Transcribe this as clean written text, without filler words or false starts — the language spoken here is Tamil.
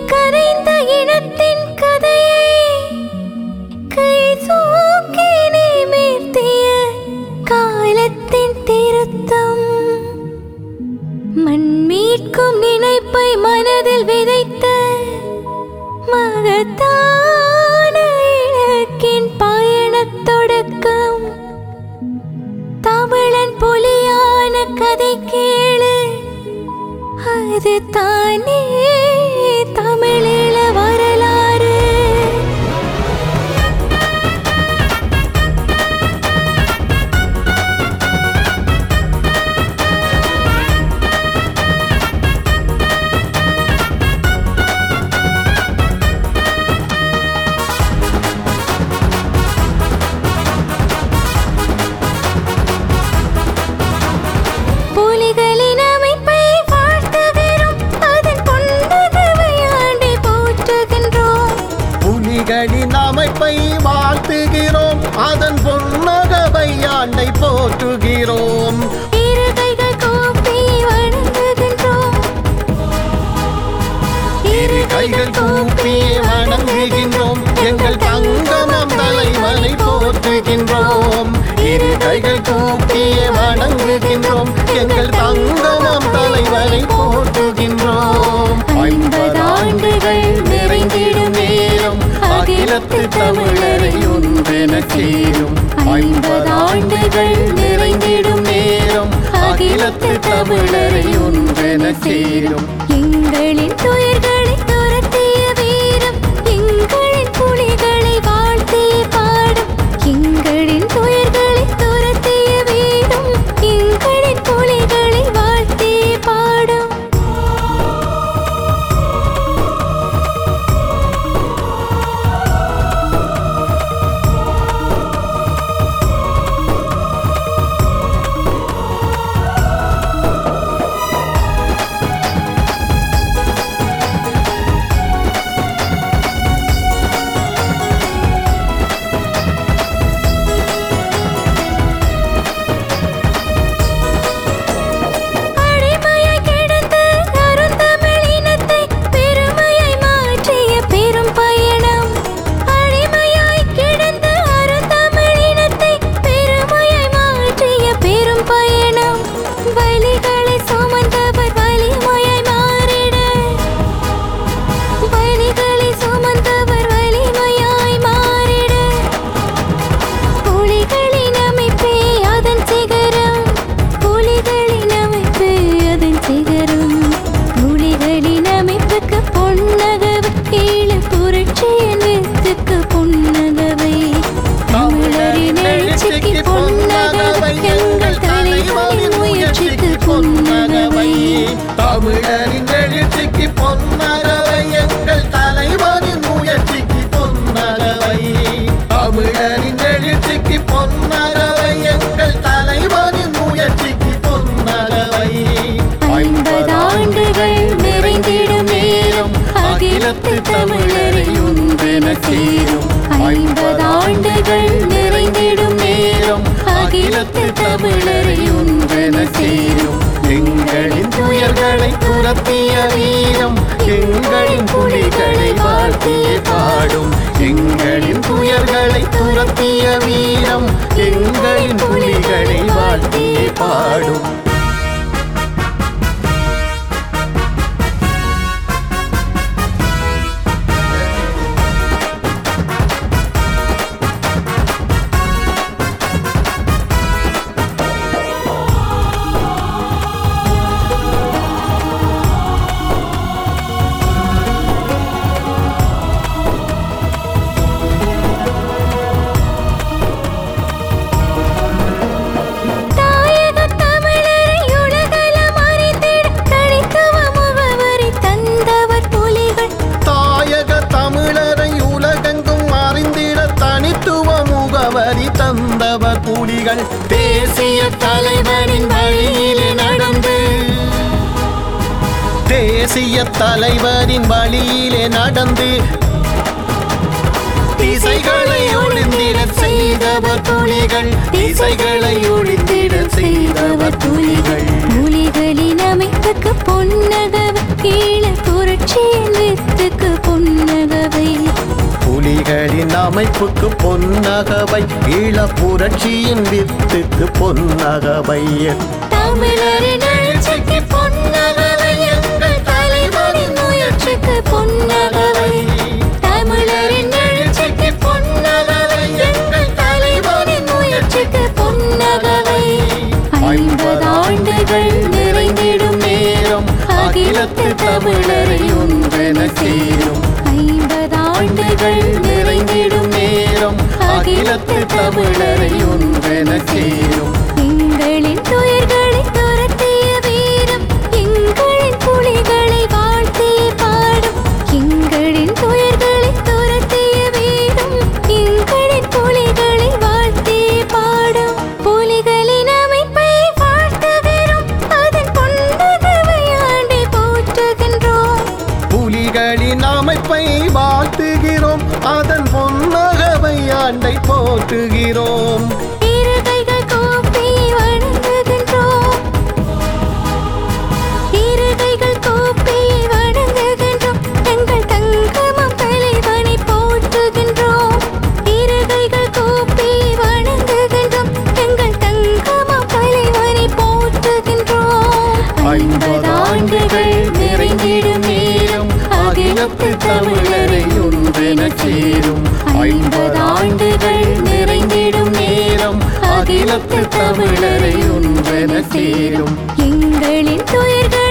கரைந்த இனத்தின் கதையை கை தூக்கி நிமிர்த்திய காலத்தின் திருத்தம் மண் மீட்கும் நினைப்பை மனதில் விதைத்த மகத்தான இலக்கின் பயணத் தொடக்கம் தமிழன் பொலியான கதை கேளு அது தானே தமிழீழ வரலாறு. புலிகளின் அமைப்பை வாழ்த்துகிறோம், அதன் பொன்னகவை ஆண்டை போற்றுகின்றோம். புலிகளின் அமைப்பை வாழ்த்துகிறோம், அதன் பொன்னகவை ஆண்டை போற்றுகிறோம். இரு கைகள் கூப்பி வணங்குகின்றோம், இரு கைகள் கூப்பி வணங்குகின்றோம், எங்கள் தங்கமம் தலைவனை போற்றுகின்றோம். இரு கைகள் கூப்பி வணங்குகின்றோம், எங்கள் தங்கமம் தலைவனை போற்றுகின்றோம். 50 ஆண்டுகள் நிறைந்திடும் நேரம் அகிலத்து தமிழரை ஒன்றென சேரும். 50 ஆண்டுகள் நிறைந்திடும் நேரம் அகிலத்து தமிழரை ஒன்றென சேரும். எங்களின் துயர்களை துரத்திய வீரம் எங்களின் புலிகளை வாழ்த்திய பாடும். எங்களின் துயர்களை துரத்திய வீரம் எங்களின் புலிகளை வாழ்த்திய பாடும். அடிமையாய் கிடந்த அருந்தமிழினத்தை பெருமையாய் மாற்றிய பெரும் பயணம். அடிமையாய் கிடந்த அருந்தமிழினத்தை பெருமையாய் மாற்றிய பெரும் பயணம். வலிகளை சுமந்தவர் வலிமையாய் மாறிட, வலிகளை சுமந்தவர் வலிமையாய் மாறிட. புலிகளின் அமைப்பே அதன் சிகரம், புலிகளின் அமைப்பு அதன் சிகரம். புலிகளின் அமைப்புக்கு பொன்னகவை ஈழ புரட்சியின் வித்துக்கு பொன்னகவை. தமிழரின் எழுச்சிக்கு பொன்னகவை எங்கள் தலைவரின் முயற்சிக்கு பொன்னகவை. தமிழரின் எழுச்சிக்கு பொன்னகவை எங்கள் தலைவரின் முயற்சிக்கு பொன்னகவை. தமிழரின் எழுச்சிக்கு பொன்னகவை எங்கள் தலைவரின் முயற்சிக்கு பொன்னகவை. 50 ஆண்டுகள் நிறைந்திடும் நேரம் அகிலத்து தமிழரை ஒன்றென சேரும். 50 ஆண்டுகள் நிறைந்திடும் நேரம் அகிலத்து தமிழரை ஒன்றென சேரும். எங்களின் துயர்களை துரத்திய வீரம் எங்களின் புலிகளை வாழ்த்திய பாடும். எங்களின் துயர்களை துரத்திய வீரம் எங்களின் புலிகளை வாழ்த்திய பாடும். தாயக தமிழரை உலகளம் அறிந்திட தனித்துவ முகவரி தந்தவர் புலிகள். தாயக தமிழரை உலகெங்கும் அறிந்திட தனித்துவ முகவரி தந்தவர் புலிகள். தேசிய தலைவரின் வழியிலே நடந்து, தேசிய தலைவரின் வழியிலே நடந்து திசைகளை ஒளிந்திட செய்தவர் புலிகள். திசைகளை ஒளிந்திட செய்தவர் புலிகள். புலிகளின் அமைப்புக்கு பொன்னகவை ஈழ புரட்சியின் வித்துக்கு அமைப்புக்கு பொன்னகவை, ஈழ புரட்சியின் வித்துக்கு பொன்னகவை. தமிழரின் எழுச்சிக்கு பொன்னகவை, எங்கள் தலைவரின் முயற்சிக்கு பொன்னகவை. தமிழரின் எழுச்சிக்கு பொன்னகவை, எங்கள் தலைவரின் முயற்சிக்கு பொன்னகவை. 50 ஆண்டுகள் நிறைந்திடும் நேரம் அகிலத்து தமிழரை ஒன்றென சேரும். 50 ஆண்டுகள் நிறைந்திடும் நேரம் அகிலத்து தமிழரை ஒன்றென சேரும். எங்களின் துயர்களை துரத்திய வீரம் எங்களின் புலிகளை வாழ்த்திய பாடும். எங்களின் துயர்களை துரத்திய வீரம் எங்களின் புலிகளை வாழ்த்திய பாடும். புலிகளின் அமைப்பை வாழ்த்துகிறோம், அதன் பொன்னகவை ஆண்டை போற்றுகின்றோம். புலிகளின் அமைப்பை வாழ்த்துகிறோம், அதன் பொன்னகவை ஆண்டை போற்றுகிறோம். இரு கைகள் கூப்பி வணங்குகின்றோம், இரு கைகள் கூப்பி வணங்குகின்றோம். எங்கள் தங்கமம் தலைவனை போற்றுகின்றோம். இரு கைகள் கூப்பி வணங்குகின்றோம், எங்கள் தங்கமம் தலைவனை போற்றுகின்றோம். 50 ஆண்டுகள் நிறைந்திடும் நேரம் அகிலத்து தமிழரை ஒன்றென சேரும். 50 ஆண்டுகள் நிறைந்திடும் நேரம் அகிலத்து தமிழரை ஒன்றென சேரும். எங்களின் துயர்கள்